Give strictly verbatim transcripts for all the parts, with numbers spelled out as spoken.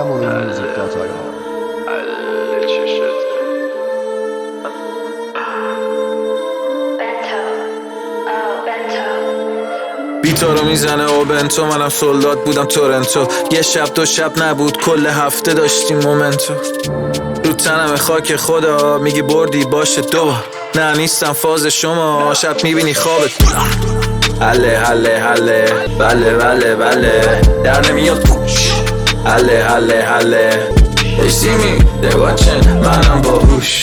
همون این موزیک داتای ها. بیتا رو میزنه و بنتو، منم سولدات بودم تورنتو. یه شب دو شب نبود، کل هفته داشتیم مومنتو. رو تنم خاک خدا، میگی بردی باشه دو. نه نیستم فاز شما، شب میبینی خوابت. حله حله حله بله بله بله در نمیاد پوش. حله حله حله They see me, they watching منم باهوش.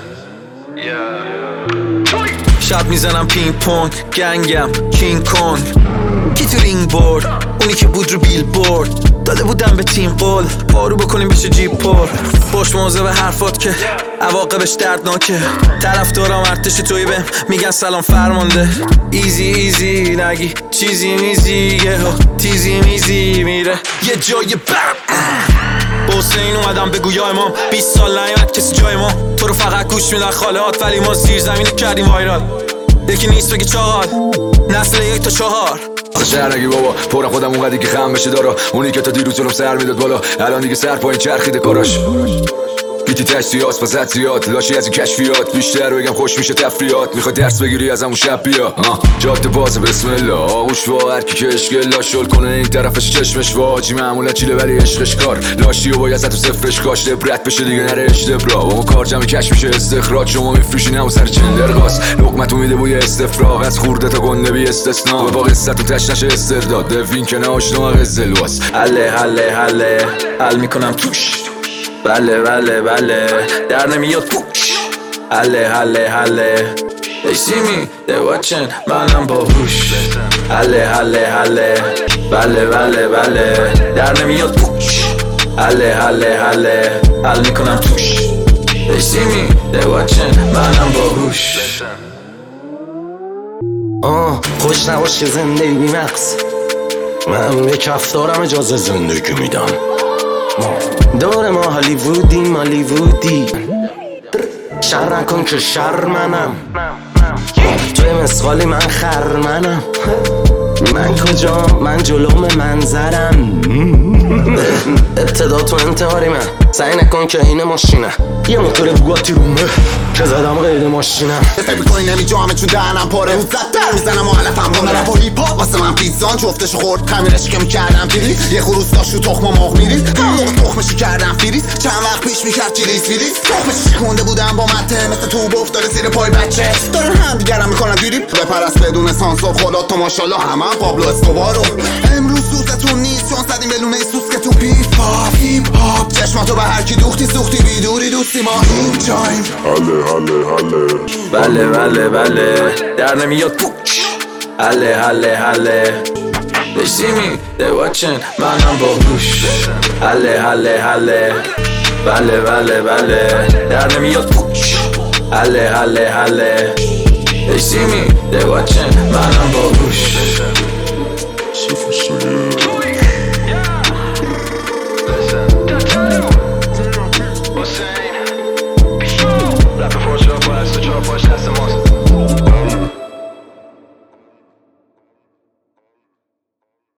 شب میزنم پینگ پونگ، گنگم کینگ کونگ. کی تو رینگ برد؟ اونی که بود رو بیل برد. داده بودم به تیم قول بارو بکنیم بشه جیب پر. باش موزه به حرفات که عواقبش دردناکه. طرف دارم ارتش توی بهم میگن سلام فرمانده. ایزی ایزی نگی چیزی میزی، یه ها تیزی میزی میره یه جای برم. با حسین اومدم بگو یا امام، بیست سال نیامد کسی جای ما. تو رو فقط گوش میدن خالهات، ولی ما زیر زمینو کردیم وایرال. یکی نیست بگی چاقال، نسل یک تا چهار. آخه شهر نگی بابا، پرم خودم اونقدی که خم بشه دارا. اونی که تا دیروز جلوم سر میداد بالا، الان دیگه سر پایین چرخیده کاراش. گیتی تشتیات واسه زیاد لاشی از این کشفیات. بیشتر بگم خوش میشه تفریات. میخوای درس بگیری از همون شب بیا. جاده بازه بسم الله، آغوش وا هر کی که اشکل لاشل کنه این طرفش چشمش واجی. معمولا چیله ولی عشقش کار لاشی و باید تو صفرش کاش لبرت بشه دیگه نره اشتبرا. اون کار جمع کش میشه استخراج، شما میفروشین همون سر چندر قاس. لقمتو میده بوی استفراغ از خورده تا گنده بی استثنا. با قصت و تش نشه استرداد دوین که نه آشنا قزلواس. حله حله حله حل میکنم توش. بله بله بله در نمیاد پوش. حله حله حله They see me, they watching منم باهوش. حله حله حله بله بله بله در نمیاد پوش. حله حله حله حل میکنم توش. They see me, they watching منم باهوش. آه خوش نباش که زندگی بی مقص. من به کفتارم اجازه زندگی میدم. دور ما هالیوودیم هالیوودی. شر نکن که شر منم. توی مسخالی من خر منم. من کجا من جلوم منظرم. ابتدا تو انتحاری من. سعی نکن که این ماشینه یه موتور بوگاتی رومه که زدم غیر ماشینم. فکر میکنی نمیجامه چون دهنم پاره. زد در میزنم و علفم با رپ و هیپ هاپ. واسه من پیزان جفتشو خورد خمیرش که میکردم فریز. یه خروس داشت رو تخم و مرغ میریز. اون موقع تخمشو کردم فریز. چند وقت پیش میکرد چیلیز فریز. تخمش شکونده بودم با مته مثل توب افتاده زیر پای بچه. دارن هم دیگرم میکنن دیریب بپرست بدون سانسور. خدا تو ماشاءالله همه هم پابلو اسکوبارو. امروز دوستتون نیست چون زدیم به لونه سوسکتون. پیپ هاپ هیپ هاپ چشماتو به هر کی دوختی سوختی بیدوری دوستی ما اینجایم. حله حله حله بله بله بله در نمیاد پوش. حله حله حله They see me, they watching منم باهوش. حله حله حله بله بله بله در نمیاد پوش. حله حله حله They see me, they watching منم باهوش.